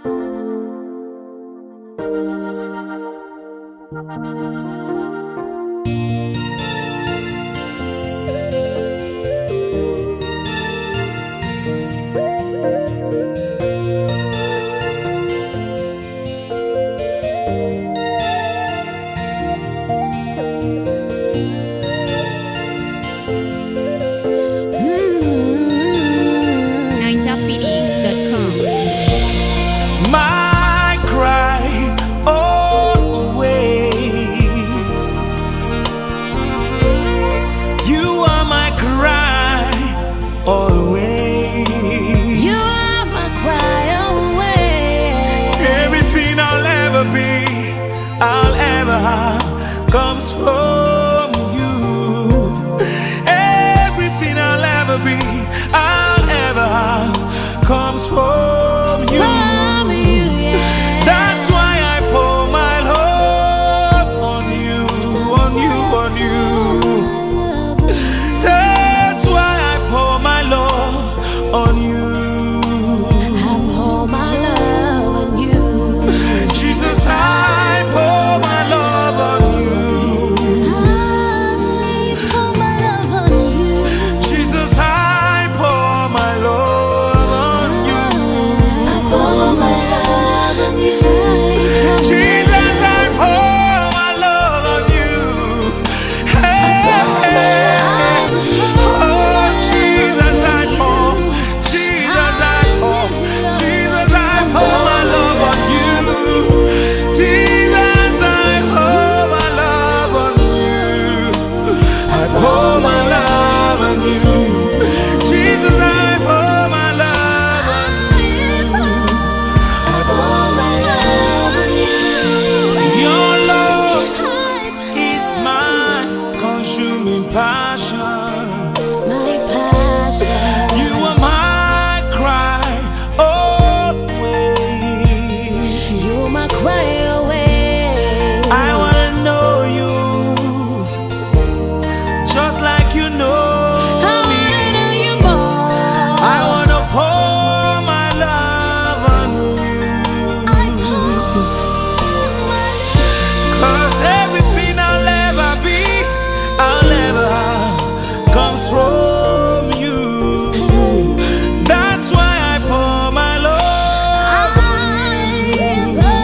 My cry always. You are my cry always. You are my cry always. Everything I'll ever be, I'll ever have, comes from you. Everything I'll ever be, I'll ever have, comes from you. That's why I pour my love on you, on you, on you. That's why I pour my love on you. I pour my love on you. Jesus, I pour my love on you. I pour my love on you. Jesus, I pour my love on you. I pour my love on you. Jesus, I pour my love on you. Hey, oh, Jesus, I pour. Jesus, I pour. Jesus, I pour my love on you. Jesus, I pour my love on you. I pour my love on you. Jesus, I pour my love on you. I pour my love on you. Your love is my consuming passion. My passion. You are my cry always. You're my cry away. I wanna know you just like you know me. I wanna pour my love on you. 'Cause everything I'll ever be, I'll ever have, comes from you. That's why I pour my love on you.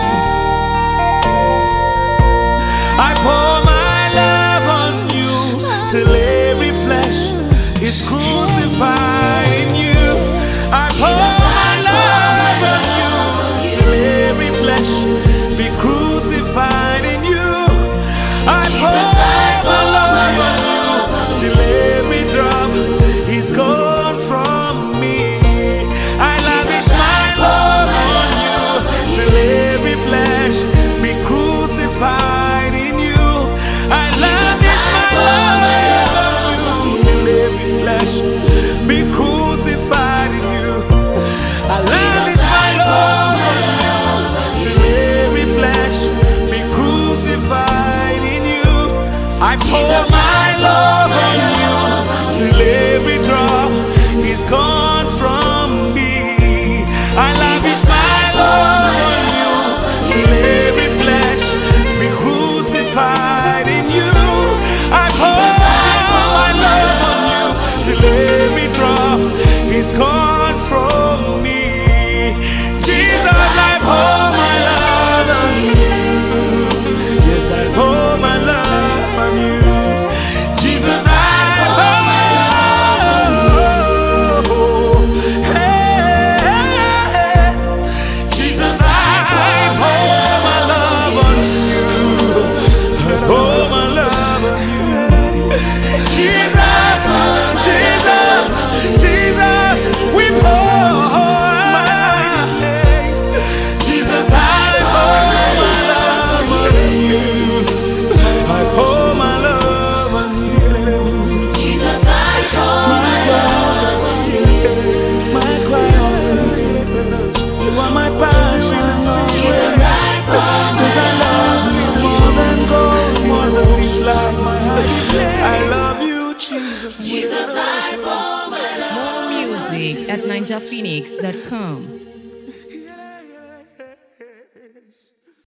I pour my love on you till every flesh is crucified in you. I pour my love on you till every flesh be crucified in you. I pour my love on you till every drop is gone from me. I lavish my love on you till every flesh be crucified in you. I lavish my love on you till every flesh be crucified in you. I lavish my love on you till every flesh be crucified in you. I pour my love on you till every drop is gone from me. I lavish my love on you till every flesh be crucified in you. I pour my love on you till every drop is gone from me. Jesus, I pour my love on you. Yes, I pour my love on you. Jesus, I pour my love. Hey, Jesus, I pour my love on you. I pour my love on you. Jesus, Jesus, Jesus, we pour my place. Jesus, I pour my love on you. I pour my love on you. Jesus, I pour my love on you. My cry always. You are my passion. Jesus, I pour my 'Cause I love you more than gold, more than this life. I love you, Jesus. Jesus, I pour my love. More music at ninjaphoenix.com.